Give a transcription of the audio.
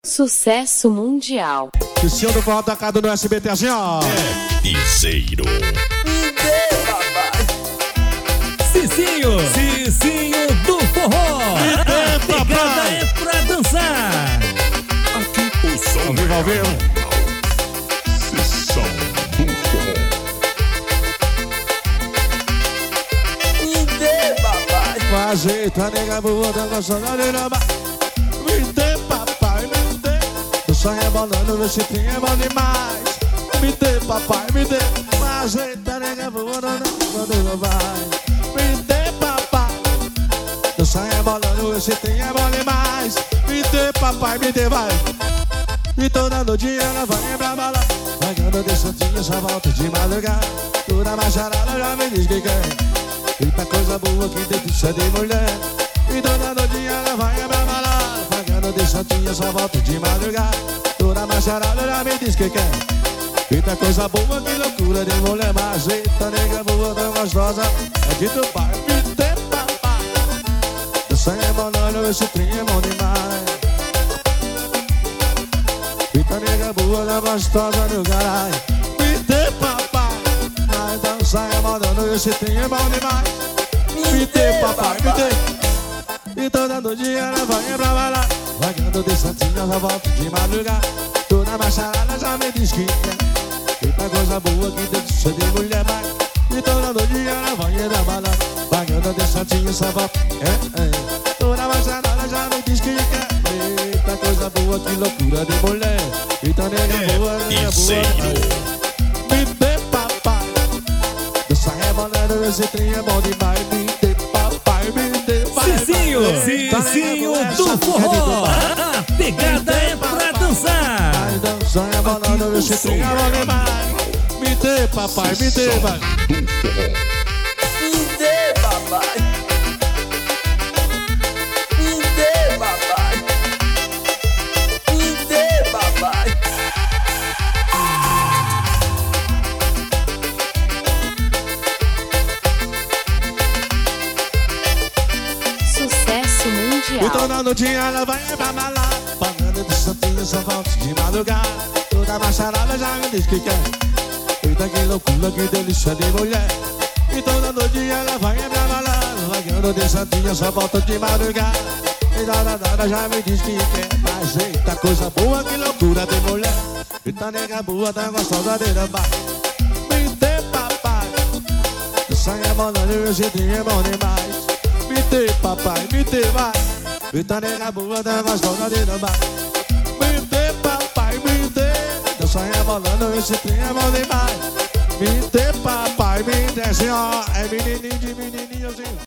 Sucesso mundial. Cristiano do Forró tocado no SBT assim, ó. Piseiro. Cicinho do Forró. A pegada é pra dançar. Aqui o som Ao vivo. Sessão do Forró. Com ajeito, a nega boa da nossa galera. Me dê, papai, me dê. Eu só rebolando, meu chifrinho é bom demais. Me dê, papai, me dê. Com ajeito, a nega boa da nossa galera. Me dê, papai. Eu só rebolando, meu chifrinho é bom demais. Me dê, papai, me dê, vai. E toda noite ela vai pra bala. Pagando de santinho, só volta de madrugada. Toda macharada já me diz que quer. Eita coisa boa que delícia de mulher. E toda noite ela vai pra balada. Pagando de santinha, só volta de madrugada. Toda macharada já me diz que quer. Eita coisa boa, que loucura de mulher. Mas eita nega boa, tão gostosa. É de tu pai, me dê papai. Eu saio rebolando, esse trem é bom demais. Eita nega boa, tão gostosa do caralho. Me dê papai. Então sai rebolando, esse trem é bom demais. Me dê papai, me dê. E toda noite ela vai pra balada. Vagando de santinha, só volta de madrugada. Toda macharada já me diz que quer. Eita coisa boa que delícia de mulher, mais. E toda noite ela vai pra balada. Vagando de santinha, só volta. Toda macharada já me diz que quer. Eita coisa boa, que loucura de mulher. Eita nega boa, nega boa. Me dê papai. Eu saio rebolando, esse trem é bom demais. Me dê papai, me dê papai. Cicinho do Forró. A pegada é pra dançar. Vai dançar rebolando, esse trem é bom demais. Me dê papai, me dê, vai. Me dê, papai. Me dê, papai. Me dê, papai. Sucesso E mundial. toda noite ela vai pra balada. Pagando de santinho, só volta de madrugada. Toda macharada já me diz que quer. Eita que loucura, que delícia de mulher. E toda noite ela vai pra balada. Pagando de santinho, só volta de madrugada. E nada já me diz que quer. Mas eita coisa boa, que loucura de mulher. Eita nega boa, tá gostosa de lambar. Me dê papai. Eu saio rebolando, meu jeitinho é bom demais. Me dê papai, me dê vai. Eita nega boa, tá gostosa de lambar. Me dê papai, me dê. Eu saio rebolando, esse trem é bom demais. Me dê papai, me dê, assim ó. É menininho de menininho assim.